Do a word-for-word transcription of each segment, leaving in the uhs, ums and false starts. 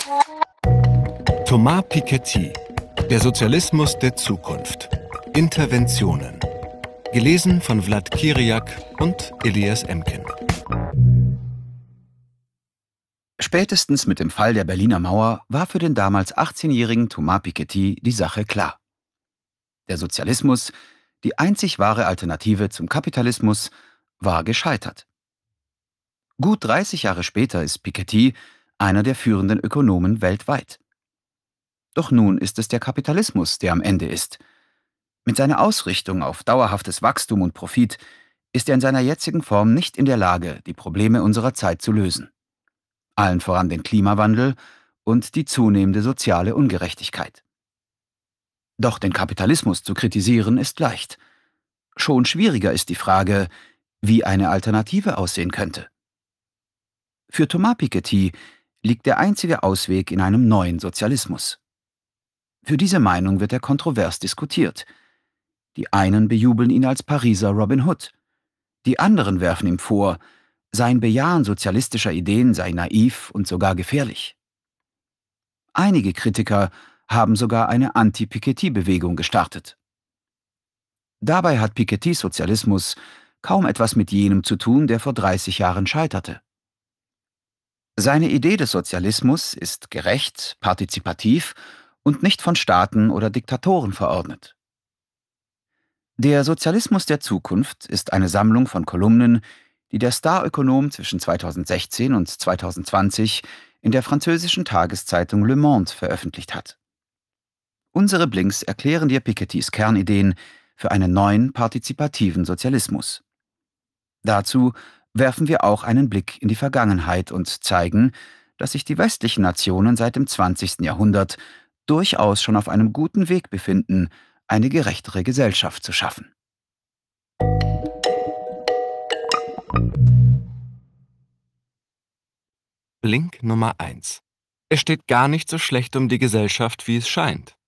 Thomas Piketty, Der Sozialismus der Zukunft. Interventionen. Gelesen von Vlad Kiriak und Elias Emken. Spätestens mit dem Fall der Berliner Mauer war für den damals achtzehnjährigen Thomas Piketty die Sache klar. Der Sozialismus, die einzig wahre Alternative zum Kapitalismus, war gescheitert. Gut dreißig Jahre später ist Piketty einer der führenden Ökonomen weltweit. Doch nun ist es der Kapitalismus, der am Ende ist. Mit seiner Ausrichtung auf dauerhaftes Wachstum und Profit ist er in seiner jetzigen Form nicht in der Lage, die Probleme unserer Zeit zu lösen. Allen voran den Klimawandel und die zunehmende soziale Ungerechtigkeit. Doch den Kapitalismus zu kritisieren ist leicht. Schon schwieriger ist die Frage, wie eine Alternative aussehen könnte. Für Thomas Piketty liegt der einzige Ausweg in einem neuen Sozialismus. Für diese Meinung wird er kontrovers diskutiert. Die einen bejubeln ihn als Pariser Robin Hood. Die anderen werfen ihm vor, sein Bejahen sozialistischer Ideen sei naiv und sogar gefährlich. Einige Kritiker haben sogar eine Anti-Piketty-Bewegung gestartet. Dabei hat Pikettys Sozialismus kaum etwas mit jenem zu tun, der vor dreißig Jahren scheiterte. Seine Idee des Sozialismus ist gerecht, partizipativ und nicht von Staaten oder Diktatoren verordnet. Der Sozialismus der Zukunft ist eine Sammlung von Kolumnen, die der Starökonom zwischen zweitausendsechzehn und zweitausendzwanzig in der französischen Tageszeitung Le Monde veröffentlicht hat. Unsere Blinks erklären dir Pikettys Kernideen für einen neuen partizipativen Sozialismus. Dazu werfen wir auch einen Blick in die Vergangenheit und zeigen, dass sich die westlichen Nationen seit dem zwanzigsten Jahrhundert durchaus schon auf einem guten Weg befinden, eine gerechtere Gesellschaft zu schaffen. Blink Nummer eins. Es steht gar nicht so schlecht um die Gesellschaft, wie es scheint.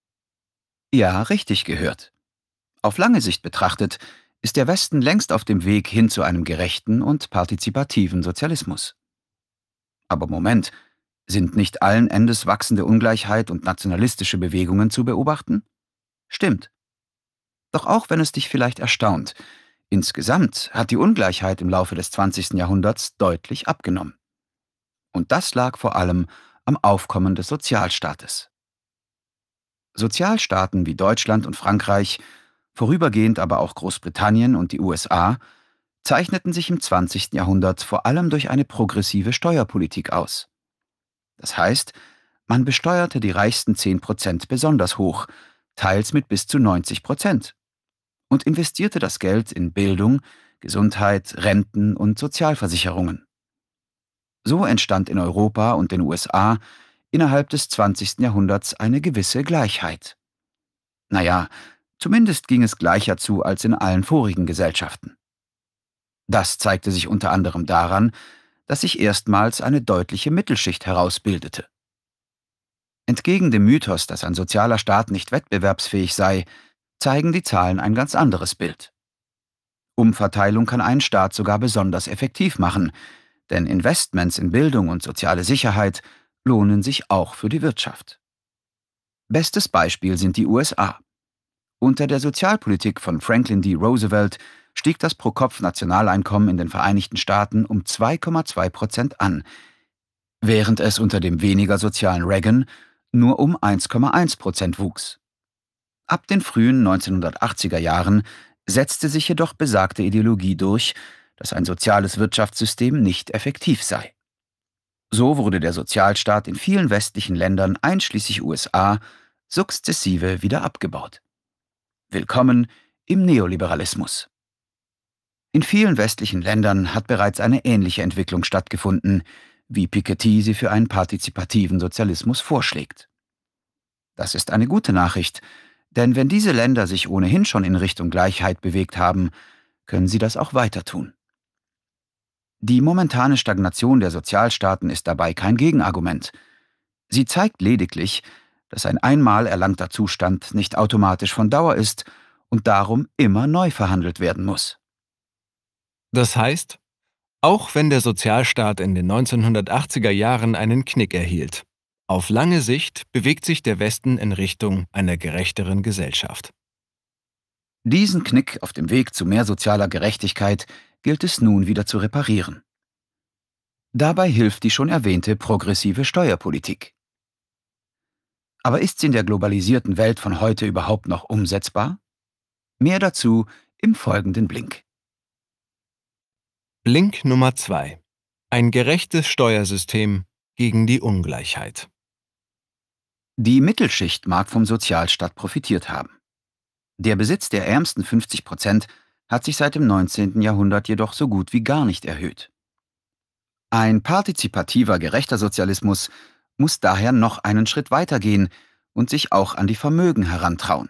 Ja, richtig gehört. Auf lange Sicht betrachtet ist der Westen längst auf dem Weg hin zu einem gerechten und partizipativen Sozialismus. Aber Moment, sind nicht allen Endes wachsende Ungleichheit und nationalistische Bewegungen zu beobachten? Stimmt. Doch auch wenn es dich vielleicht erstaunt, insgesamt hat die Ungleichheit im Laufe des zwanzigsten Jahrhunderts deutlich abgenommen. Und das lag vor allem am Aufkommen des Sozialstaates. Sozialstaaten wie Deutschland und Frankreich, vorübergehend aber auch Großbritannien und die U S A, zeichneten sich im zwanzigsten Jahrhundert vor allem durch eine progressive Steuerpolitik aus. Das heißt, man besteuerte die reichsten zehn Prozent besonders hoch, teils mit bis zu neunzig Prozent, und investierte das Geld in Bildung, Gesundheit, Renten und Sozialversicherungen. So entstand in Europa und den U S A innerhalb des zwanzigsten Jahrhunderts eine gewisse Gleichheit. Naja, zumindest ging es gleicher zu als in allen vorigen Gesellschaften. Das zeigte sich unter anderem daran, dass sich erstmals eine deutliche Mittelschicht herausbildete. Entgegen dem Mythos, dass ein sozialer Staat nicht wettbewerbsfähig sei, zeigen die Zahlen ein ganz anderes Bild. Umverteilung kann einen Staat sogar besonders effektiv machen, denn Investments in Bildung und soziale Sicherheit lohnen sich auch für die Wirtschaft. Bestes Beispiel sind die U S A. Unter der Sozialpolitik von Franklin D. Roosevelt stieg das Pro-Kopf-Nationaleinkommen in den Vereinigten Staaten um zwei Komma zwei Prozent an, während es unter dem weniger sozialen Reagan nur um eins Komma eins Prozent wuchs. Ab den frühen neunzehnhundertachtziger Jahren setzte sich jedoch besagte Ideologie durch, dass ein soziales Wirtschaftssystem nicht effektiv sei. So wurde der Sozialstaat in vielen westlichen Ländern, einschließlich U S A, sukzessive wieder abgebaut. Willkommen im Neoliberalismus. In vielen westlichen Ländern hat bereits eine ähnliche Entwicklung stattgefunden, wie Piketty sie für einen partizipativen Sozialismus vorschlägt. Das ist eine gute Nachricht, denn wenn diese Länder sich ohnehin schon in Richtung Gleichheit bewegt haben, können sie das auch weiter tun. Die momentane Stagnation der Sozialstaaten ist dabei kein Gegenargument. Sie zeigt lediglich, dass ein einmal erlangter Zustand nicht automatisch von Dauer ist und darum immer neu verhandelt werden muss. Das heißt, auch wenn der Sozialstaat in den neunzehnhundertachtziger Jahren einen Knick erhielt, Auf lange Sicht bewegt sich der Westen in Richtung einer gerechteren Gesellschaft. Diesen Knick auf dem Weg zu mehr sozialer Gerechtigkeit gilt es nun wieder zu reparieren. Dabei hilft die schon erwähnte progressive Steuerpolitik. Aber ist sie in der globalisierten Welt von heute überhaupt noch umsetzbar? Mehr dazu im folgenden Blink. Blink Nummer zwei. Ein gerechtes Steuersystem gegen die Ungleichheit. Die Mittelschicht mag vom Sozialstaat profitiert haben. Der Besitz der ärmsten fünfzig Prozent hat sich seit dem neunzehnten Jahrhundert jedoch so gut wie gar nicht erhöht. Ein partizipativer, gerechter Sozialismus muss daher noch einen Schritt weitergehen und sich auch an die Vermögen herantrauen.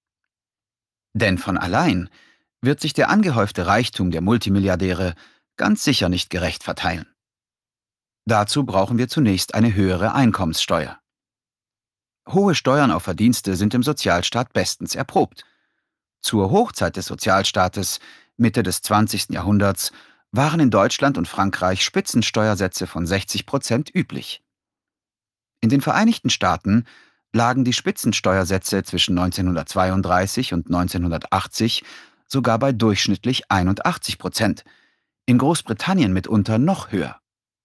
Denn von allein wird sich der angehäufte Reichtum der Multimilliardäre ganz sicher nicht gerecht verteilen. Dazu brauchen wir zunächst eine höhere Einkommenssteuer. Hohe Steuern auf Verdienste sind im Sozialstaat bestens erprobt. Zur Hochzeit des Sozialstaates, Mitte des zwanzigsten Jahrhunderts, waren in Deutschland und Frankreich Spitzensteuersätze von sechzig Prozent üblich. In den Vereinigten Staaten lagen die Spitzensteuersätze zwischen neunzehnhundertzweiunddreißig und neunzehnhundertachtzig sogar bei durchschnittlich einundachtzig Prozent, in Großbritannien mitunter noch höher.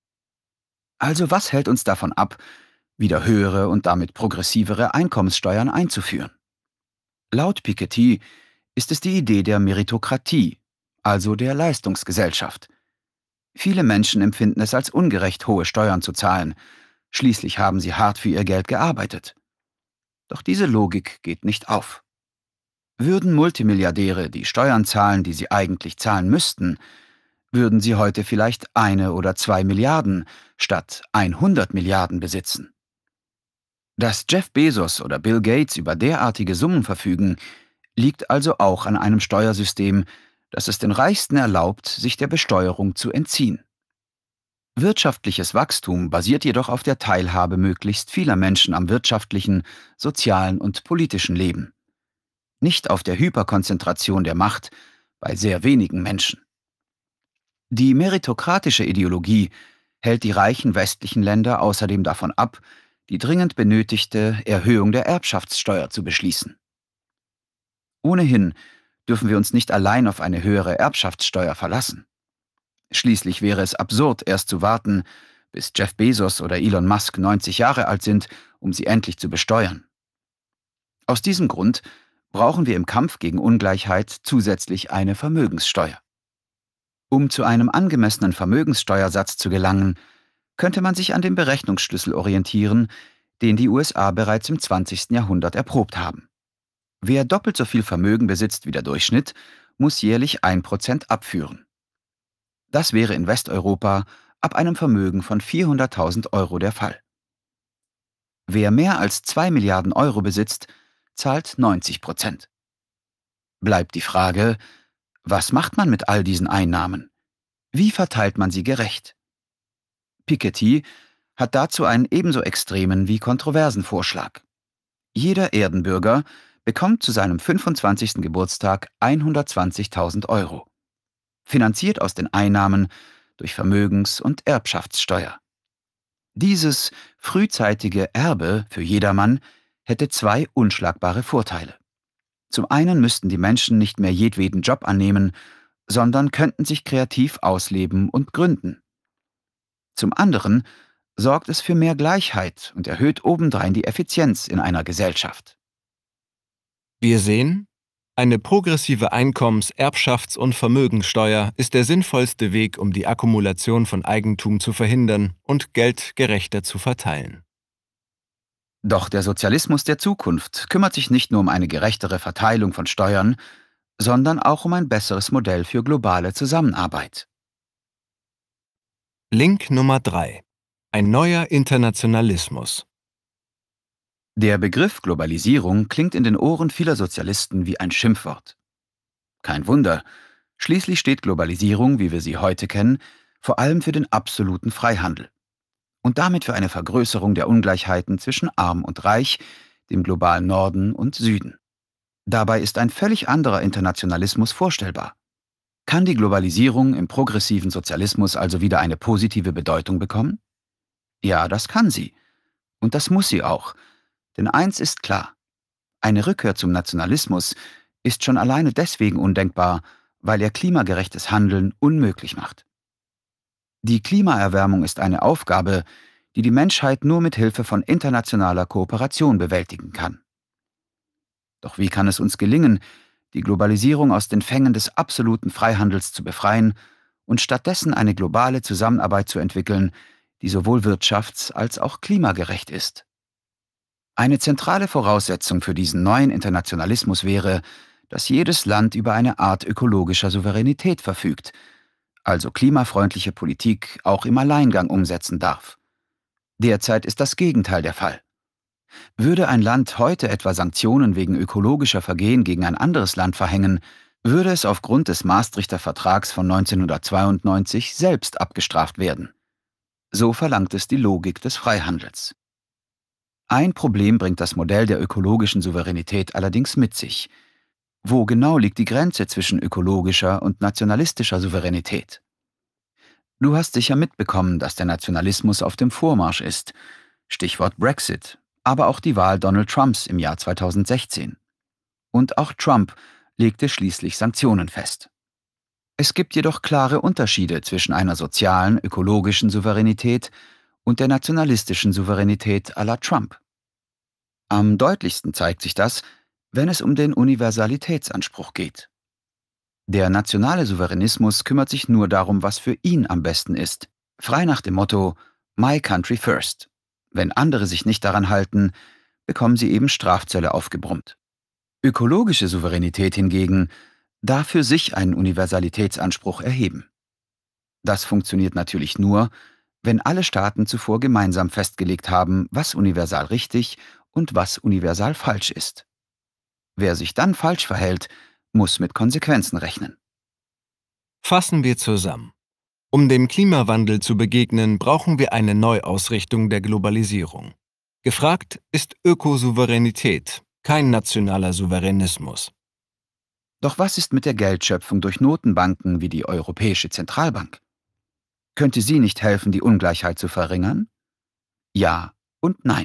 Also was hält uns davon ab, wieder höhere und damit progressivere Einkommenssteuern einzuführen? Laut Piketty ist es die Idee der Meritokratie, also der Leistungsgesellschaft. Viele Menschen empfinden es als ungerecht, hohe Steuern zu zahlen. Schließlich haben sie hart für ihr Geld gearbeitet. Doch diese Logik geht nicht auf. Würden Multimilliardäre die Steuern zahlen, die sie eigentlich zahlen müssten, würden sie heute vielleicht eine oder zwei Milliarden statt hundert Milliarden besitzen. Dass Jeff Bezos oder Bill Gates über derartige Summen verfügen, liegt also auch an einem Steuersystem, das es den Reichsten erlaubt, sich der Besteuerung zu entziehen. Wirtschaftliches Wachstum basiert jedoch auf der Teilhabe möglichst vieler Menschen am wirtschaftlichen, sozialen und politischen Leben. Nicht auf der Hyperkonzentration der Macht bei sehr wenigen Menschen. Die meritokratische Ideologie hält die reichen westlichen Länder außerdem davon ab, die dringend benötigte Erhöhung der Erbschaftssteuer zu beschließen. Ohnehin dürfen wir uns nicht allein auf eine höhere Erbschaftssteuer verlassen. Schließlich wäre es absurd, erst zu warten, bis Jeff Bezos oder Elon Musk neunzig Jahre alt sind, um sie endlich zu besteuern. Aus diesem Grund brauchen wir im Kampf gegen Ungleichheit zusätzlich eine Vermögenssteuer. Um zu einem angemessenen Vermögenssteuersatz zu gelangen, könnte man sich an dem Berechnungsschlüssel orientieren, den die U S A bereits im zwanzigsten Jahrhundert erprobt haben. Wer doppelt so viel Vermögen besitzt wie der Durchschnitt, muss jährlich ein Prozent abführen. Das wäre in Westeuropa ab einem Vermögen von vierhunderttausend Euro der Fall. Wer mehr als zwei Milliarden Euro besitzt, zahlt neunzig Prozent. Bleibt die Frage, was macht man mit all diesen Einnahmen? Wie verteilt man sie gerecht? Piketty hat dazu einen ebenso extremen wie kontroversen Vorschlag. Jeder Erdenbürger bekommt zu seinem fünfundzwanzigsten Geburtstag hundertzwanzigtausend Euro. Finanziert aus den Einnahmen durch Vermögens- und Erbschaftssteuer. Dieses frühzeitige Erbe für jedermann hätte zwei unschlagbare Vorteile. Zum einen müssten die Menschen nicht mehr jedweden Job annehmen, sondern könnten sich kreativ ausleben und gründen. Zum anderen sorgt es für mehr Gleichheit und erhöht obendrein die Effizienz in einer Gesellschaft. Wir sehen, eine progressive Einkommens-, Erbschafts- und Vermögenssteuer ist der sinnvollste Weg, um die Akkumulation von Eigentum zu verhindern und Geld gerechter zu verteilen. Doch der Sozialismus der Zukunft kümmert sich nicht nur um eine gerechtere Verteilung von Steuern, sondern auch um ein besseres Modell für globale Zusammenarbeit. Link Nummer drei. Ein neuer Internationalismus. Der Begriff Globalisierung klingt in den Ohren vieler Sozialisten wie ein Schimpfwort. Kein Wunder, schließlich steht Globalisierung, wie wir sie heute kennen, vor allem für den absoluten Freihandel und damit für eine Vergrößerung der Ungleichheiten zwischen Arm und Reich, dem globalen Norden und Süden. Dabei ist ein völlig anderer Internationalismus vorstellbar. Kann die Globalisierung im progressiven Sozialismus also wieder eine positive Bedeutung bekommen? Ja, das kann sie. Und das muss sie auch. Denn eins ist klar: Eine Rückkehr zum Nationalismus ist schon alleine deswegen undenkbar, weil er klimagerechtes Handeln unmöglich macht. Die Klimaerwärmung ist eine Aufgabe, die die Menschheit nur mit Hilfe von internationaler Kooperation bewältigen kann. Doch wie kann es uns gelingen, die Globalisierung aus den Fängen des absoluten Freihandels zu befreien und stattdessen eine globale Zusammenarbeit zu entwickeln, die sowohl wirtschafts- als auch klimagerecht ist? Eine zentrale Voraussetzung für diesen neuen Internationalismus wäre, dass jedes Land über eine Art ökologischer Souveränität verfügt, also klimafreundliche Politik auch im Alleingang umsetzen darf. Derzeit ist das Gegenteil der Fall. Würde ein Land heute etwa Sanktionen wegen ökologischer Vergehen gegen ein anderes Land verhängen, würde es aufgrund des Maastrichter Vertrags von neunzehnhundertzweiundneunzig selbst abgestraft werden. So verlangt es die Logik des Freihandels. Ein Problem bringt das Modell der ökologischen Souveränität allerdings mit sich. Wo genau liegt die Grenze zwischen ökologischer und nationalistischer Souveränität? Du hast sicher mitbekommen, dass der Nationalismus auf dem Vormarsch ist. Stichwort Brexit, aber auch die Wahl Donald Trumps im Jahr zweitausendsechzehn. Und auch Trump legte schließlich Sanktionen fest. Es gibt jedoch klare Unterschiede zwischen einer sozialen, ökologischen Souveränität und der nationalistischen Souveränität à la Trump. Am deutlichsten zeigt sich das, wenn es um den Universalitätsanspruch geht. Der nationale Souveränismus kümmert sich nur darum, was für ihn am besten ist, frei nach dem Motto My Country First. Wenn andere sich nicht daran halten, bekommen sie eben Strafzölle aufgebrummt. Ökologische Souveränität hingegen darf für sich einen Universalitätsanspruch erheben. Das funktioniert natürlich nur, wenn alle Staaten zuvor gemeinsam festgelegt haben, was universal richtig und was universal falsch ist. Wer sich dann falsch verhält, muss mit Konsequenzen rechnen. Fassen wir zusammen. Um dem Klimawandel zu begegnen, brauchen wir eine Neuausrichtung der Globalisierung. Gefragt ist Ökosouveränität, kein nationaler Souveränismus. Doch was ist mit der Geldschöpfung durch Notenbanken wie die Europäische Zentralbank? Könnte sie nicht helfen, die Ungleichheit zu verringern? Ja und nein.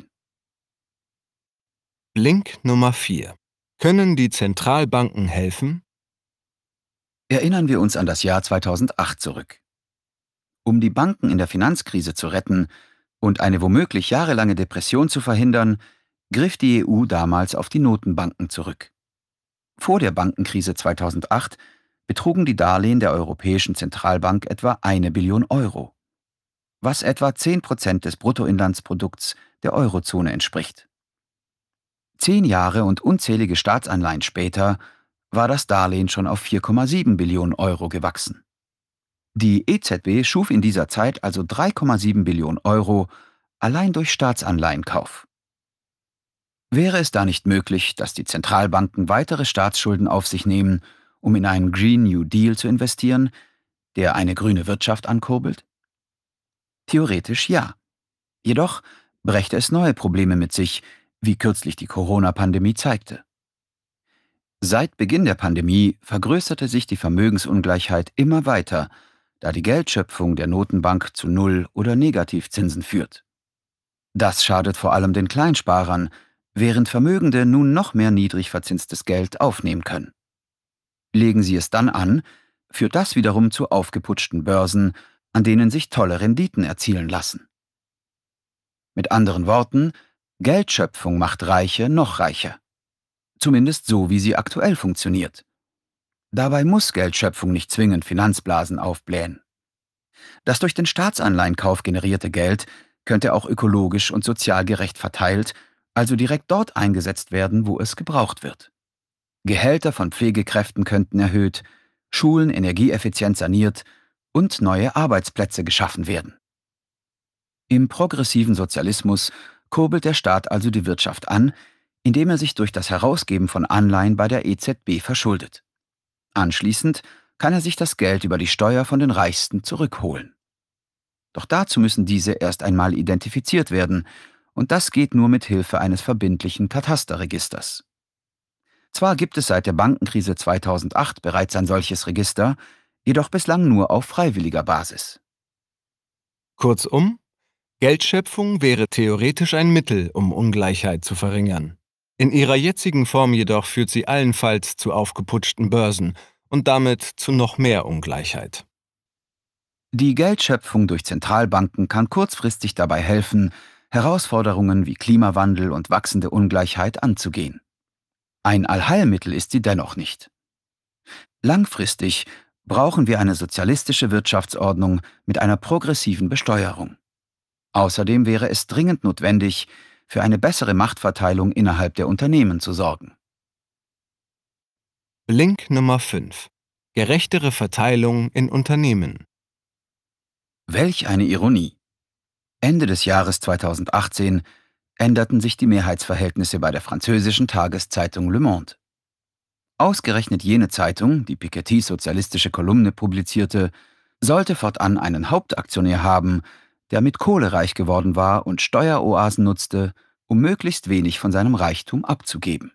Link Nummer vier. Können die Zentralbanken helfen? Erinnern wir uns an das Jahr zweitausendacht zurück. Um die Banken in der Finanzkrise zu retten und eine womöglich jahrelange Depression zu verhindern, griff die E U damals auf die Notenbanken zurück. Vor der Bankenkrise zweitausendacht betrugen die Darlehen der Europäischen Zentralbank etwa eine Billion Euro, was etwa zehn Prozent des Bruttoinlandsprodukts der Eurozone entspricht. Zehn Jahre und unzählige Staatsanleihen später war das Darlehen schon auf vier Komma sieben Billionen Euro gewachsen. Die E Z B schuf in dieser Zeit also drei Komma sieben Billionen Euro allein durch Staatsanleihenkauf. Wäre es da nicht möglich, dass die Zentralbanken weitere Staatsschulden auf sich nehmen, um in einen Green New Deal zu investieren, der eine grüne Wirtschaft ankurbelt? Theoretisch ja. Jedoch brächte es neue Probleme mit sich, wie kürzlich die Corona-Pandemie zeigte. Seit Beginn der Pandemie vergrößerte sich die Vermögensungleichheit immer weiter, da die Geldschöpfung der Notenbank zu Null- oder Negativzinsen führt. Das schadet vor allem den Kleinsparern, während Vermögende nun noch mehr niedrig verzinstes Geld aufnehmen können. Legen sie es dann an, führt das wiederum zu aufgeputschten Börsen, an denen sich tolle Renditen erzielen lassen. Mit anderen Worten, Geldschöpfung macht Reiche noch reicher. Zumindest so, wie sie aktuell funktioniert. Dabei muss Geldschöpfung nicht zwingend Finanzblasen aufblähen. Das durch den Staatsanleihenkauf generierte Geld könnte auch ökologisch und sozial gerecht verteilt, also direkt dort eingesetzt werden, wo es gebraucht wird. Gehälter von Pflegekräften könnten erhöht, Schulen energieeffizient saniert und neue Arbeitsplätze geschaffen werden. Im progressiven Sozialismus kurbelt der Staat also die Wirtschaft an, indem er sich durch das Herausgeben von Anleihen bei der E Z B verschuldet. Anschließend kann er sich das Geld über die Steuer von den Reichsten zurückholen. Doch dazu müssen diese erst einmal identifiziert werden, und das geht nur mit Hilfe eines verbindlichen Katasterregisters. Zwar gibt es seit der Bankenkrise zweitausendacht bereits ein solches Register, jedoch bislang nur auf freiwilliger Basis. Kurzum, Geldschöpfung wäre theoretisch ein Mittel, um Ungleichheit zu verringern. In ihrer jetzigen Form jedoch führt sie allenfalls zu aufgeputschten Börsen und damit zu noch mehr Ungleichheit. Die Geldschöpfung durch Zentralbanken kann kurzfristig dabei helfen, Herausforderungen wie Klimawandel und wachsende Ungleichheit anzugehen. Ein Allheilmittel ist sie dennoch nicht. Langfristig brauchen wir eine sozialistische Wirtschaftsordnung mit einer progressiven Besteuerung. Außerdem wäre es dringend notwendig, für eine bessere Machtverteilung innerhalb der Unternehmen zu sorgen. Link Nummer fünf. Gerechtere Verteilung in Unternehmen. Welch eine Ironie! Ende des Jahres zweitausendachtzehn änderten sich die Mehrheitsverhältnisse bei der französischen Tageszeitung Le Monde. Ausgerechnet jene Zeitung, die Piketty's sozialistische Kolumne publizierte, sollte fortan einen Hauptaktionär haben, der mit Kohle reich geworden war und Steueroasen nutzte, um möglichst wenig von seinem Reichtum abzugeben.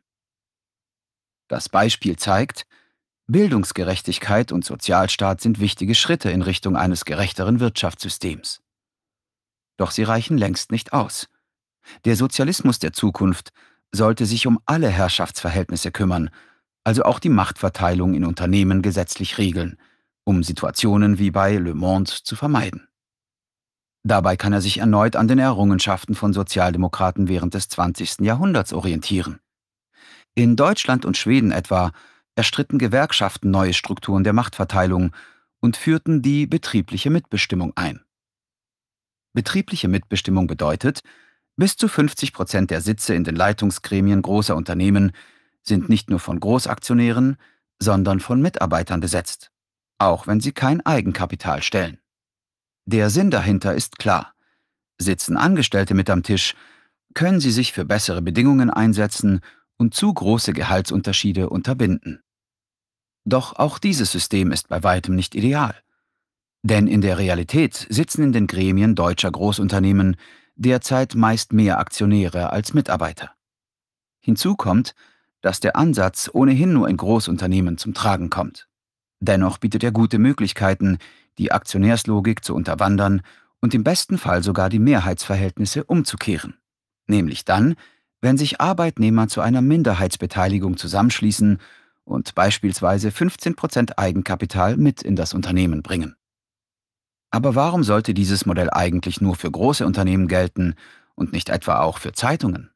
Das Beispiel zeigt, Bildungsgerechtigkeit und Sozialstaat sind wichtige Schritte in Richtung eines gerechteren Wirtschaftssystems. Doch sie reichen längst nicht aus. Der Sozialismus der Zukunft sollte sich um alle Herrschaftsverhältnisse kümmern, also auch die Machtverteilung in Unternehmen gesetzlich regeln, um Situationen wie bei Le Monde zu vermeiden. Dabei kann er sich erneut an den Errungenschaften von Sozialdemokraten während des zwanzigsten Jahrhunderts orientieren. In Deutschland und Schweden etwa erstritten Gewerkschaften neue Strukturen der Machtverteilung und führten die betriebliche Mitbestimmung ein. Betriebliche Mitbestimmung bedeutet, bis zu fünfzig Prozent der Sitze in den Leitungsgremien großer Unternehmen sind nicht nur von Großaktionären, sondern von Mitarbeitern besetzt, auch wenn sie kein Eigenkapital stellen. Der Sinn dahinter ist klar. Sitzen Angestellte mit am Tisch, können sie sich für bessere Bedingungen einsetzen und zu große Gehaltsunterschiede unterbinden. Doch auch dieses System ist bei weitem nicht ideal. Denn in der Realität sitzen in den Gremien deutscher Großunternehmen derzeit meist mehr Aktionäre als Mitarbeiter. Hinzu kommt, dass der Ansatz ohnehin nur in Großunternehmen zum Tragen kommt. Dennoch bietet er gute Möglichkeiten, die Aktionärslogik zu unterwandern und im besten Fall sogar die Mehrheitsverhältnisse umzukehren. Nämlich dann, wenn sich Arbeitnehmer zu einer Minderheitsbeteiligung zusammenschließen und beispielsweise fünfzehn Prozent Eigenkapital mit in das Unternehmen bringen. Aber warum sollte dieses Modell eigentlich nur für große Unternehmen gelten und nicht etwa auch für Zeitungen?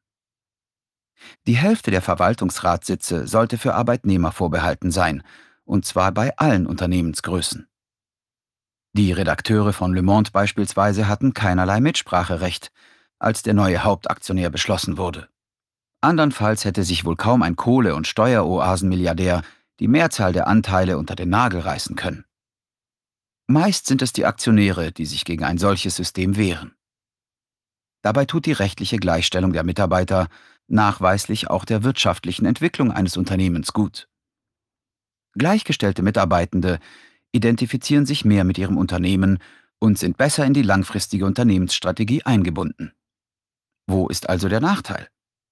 Die Hälfte der Verwaltungsratssitze sollte für Arbeitnehmer vorbehalten sein, und zwar bei allen Unternehmensgrößen. Die Redakteure von Le Monde beispielsweise hatten keinerlei Mitspracherecht, als der neue Hauptaktionär beschlossen wurde. Andernfalls hätte sich wohl kaum ein Kohle- und Steueroasen-Milliardär die Mehrzahl der Anteile unter den Nagel reißen können. Meist sind es die Aktionäre, die sich gegen ein solches System wehren. Dabei tut die rechtliche Gleichstellung der Mitarbeiter nachweislich auch der wirtschaftlichen Entwicklung eines Unternehmens gut. Gleichgestellte Mitarbeitende identifizieren sich mehr mit ihrem Unternehmen und sind besser in die langfristige Unternehmensstrategie eingebunden. Wo ist also der Nachteil?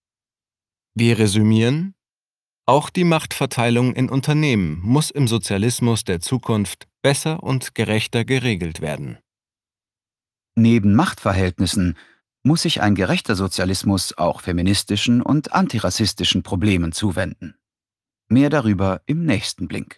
Wir resümieren: Auch die Machtverteilung in Unternehmen muss im Sozialismus der Zukunft besser und gerechter geregelt werden. Neben Machtverhältnissen muss sich ein gerechter Sozialismus auch feministischen und antirassistischen Problemen zuwenden. Mehr darüber im nächsten Blink.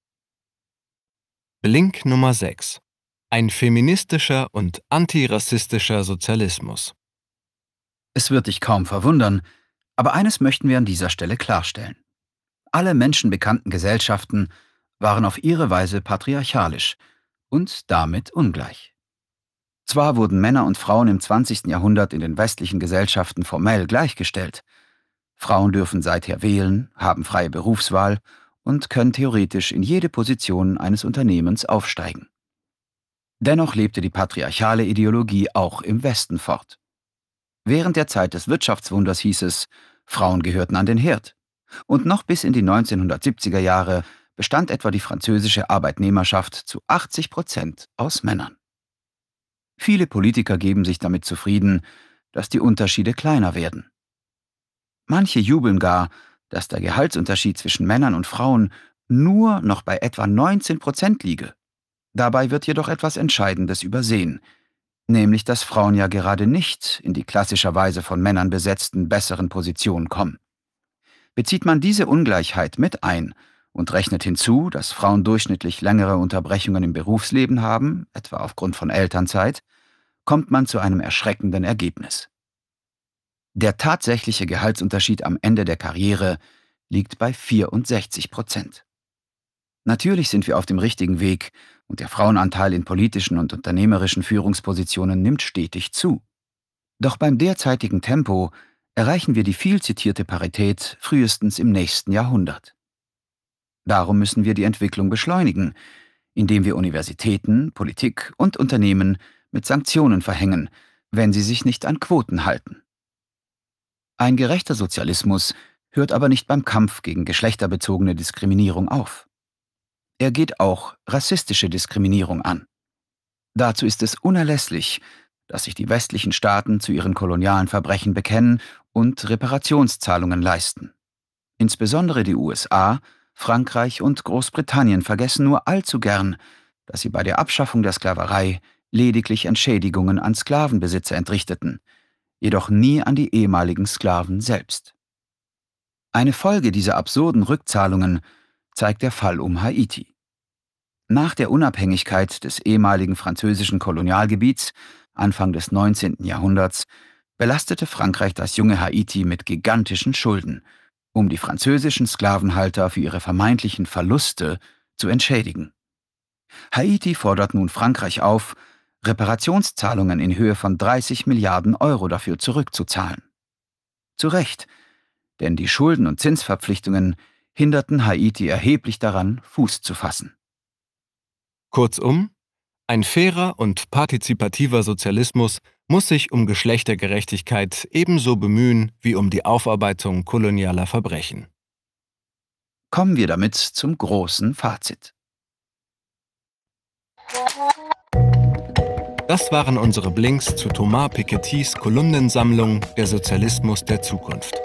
Blink Nummer sechs. Ein feministischer und antirassistischer Sozialismus. Es wird dich kaum verwundern, aber eines möchten wir an dieser Stelle klarstellen. Alle menschenbekannten Gesellschaften waren auf ihre Weise patriarchalisch und damit ungleich. Zwar wurden Männer und Frauen im zwanzigsten Jahrhundert in den westlichen Gesellschaften formell gleichgestellt. Frauen dürfen seither wählen, haben freie Berufswahl und können theoretisch in jede Position eines Unternehmens aufsteigen. Dennoch lebte die patriarchale Ideologie auch im Westen fort. Während der Zeit des Wirtschaftswunders hieß es, Frauen gehörten an den Herd. Und noch bis in die neunzehnhundertsiebziger Jahre bestand etwa die französische Arbeitnehmerschaft zu achtzig Prozent aus Männern. Viele Politiker geben sich damit zufrieden, dass die Unterschiede kleiner werden. Manche jubeln gar, dass der Gehaltsunterschied zwischen Männern und Frauen nur noch bei etwa neunzehn Prozent liege. Dabei wird jedoch etwas Entscheidendes übersehen. nämlich dass Frauen ja gerade nicht in die klassischerweise von Männern besetzten besseren Positionen kommen. Bezieht man diese Ungleichheit mit ein und rechnet hinzu, dass Frauen durchschnittlich längere Unterbrechungen im Berufsleben haben, etwa aufgrund von Elternzeit, kommt man zu einem erschreckenden Ergebnis. Der tatsächliche Gehaltsunterschied am Ende der Karriere liegt bei vierundsechzig Prozent. Natürlich sind wir auf dem richtigen Weg und der Frauenanteil in politischen und unternehmerischen Führungspositionen nimmt stetig zu. Doch beim derzeitigen Tempo erreichen wir die viel zitierte Parität frühestens im nächsten Jahrhundert. Darum müssen wir die Entwicklung beschleunigen, indem wir Universitäten, Politik und Unternehmen mit Sanktionen verhängen, wenn sie sich nicht an Quoten halten. Ein gerechter Sozialismus hört aber nicht beim Kampf gegen geschlechterbezogene Diskriminierung auf. Er geht auch rassistische Diskriminierung an. Dazu ist es unerlässlich, dass sich die westlichen Staaten zu ihren kolonialen Verbrechen bekennen und Reparationszahlungen leisten. Insbesondere die U S A, Frankreich und Großbritannien vergessen nur allzu gern, dass sie bei der Abschaffung der Sklaverei lediglich Entschädigungen an Sklavenbesitzer entrichteten, jedoch nie an die ehemaligen Sklaven selbst. Eine Folge dieser absurden Rückzahlungen zeigt der Fall um Haiti. Nach der Unabhängigkeit des ehemaligen französischen Kolonialgebiets Anfang des neunzehnten Jahrhunderts belastete Frankreich das junge Haiti mit gigantischen Schulden, um die französischen Sklavenhalter für ihre vermeintlichen Verluste zu entschädigen. Haiti fordert nun Frankreich auf, Reparationszahlungen in Höhe von dreißig Milliarden Euro dafür zurückzuzahlen. Zu Recht, denn die Schulden- und Zinsverpflichtungen hinderten Haiti erheblich daran, Fuß zu fassen. Kurzum, ein fairer und partizipativer Sozialismus muss sich um Geschlechtergerechtigkeit ebenso bemühen wie um die Aufarbeitung kolonialer Verbrechen. Kommen wir damit zum großen Fazit. Das waren unsere Blinks zu Thomas Piketty's Kolumnensammlung Der Sozialismus der Zukunft.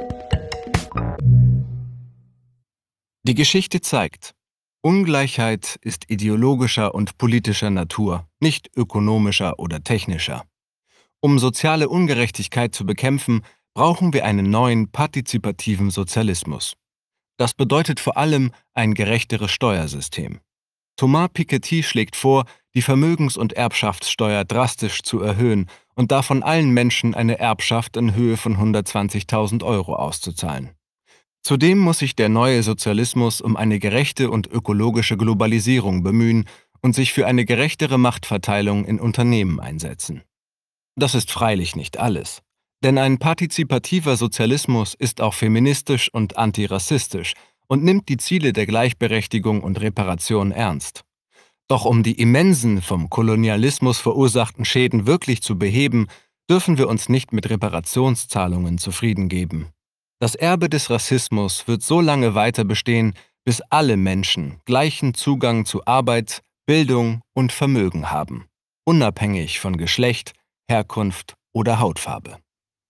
Die Geschichte zeigt, Ungleichheit ist ideologischer und politischer Natur, nicht ökonomischer oder technischer. Um soziale Ungerechtigkeit zu bekämpfen, brauchen wir einen neuen partizipativen Sozialismus. Das bedeutet vor allem ein gerechteres Steuersystem. Thomas Piketty schlägt vor, die Vermögens- und Erbschaftssteuer drastisch zu erhöhen und davon allen Menschen eine Erbschaft in Höhe von hundertzwanzigtausend Euro auszuzahlen. Zudem muss sich der neue Sozialismus um eine gerechte und ökologische Globalisierung bemühen und sich für eine gerechtere Machtverteilung in Unternehmen einsetzen. Das ist freilich nicht alles. Denn ein partizipativer Sozialismus ist auch feministisch und antirassistisch und nimmt die Ziele der Gleichberechtigung und Reparation ernst. Doch um die immensen, vom Kolonialismus verursachten Schäden wirklich zu beheben, dürfen wir uns nicht mit Reparationszahlungen zufrieden geben. Das Erbe des Rassismus wird so lange weiter bestehen, bis alle Menschen gleichen Zugang zu Arbeit, Bildung und Vermögen haben, unabhängig von Geschlecht, Herkunft oder Hautfarbe.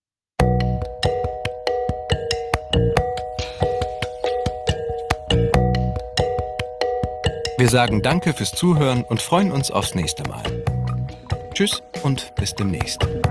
Wir sagen Danke fürs Zuhören und freuen uns aufs nächste Mal. Tschüss und bis demnächst.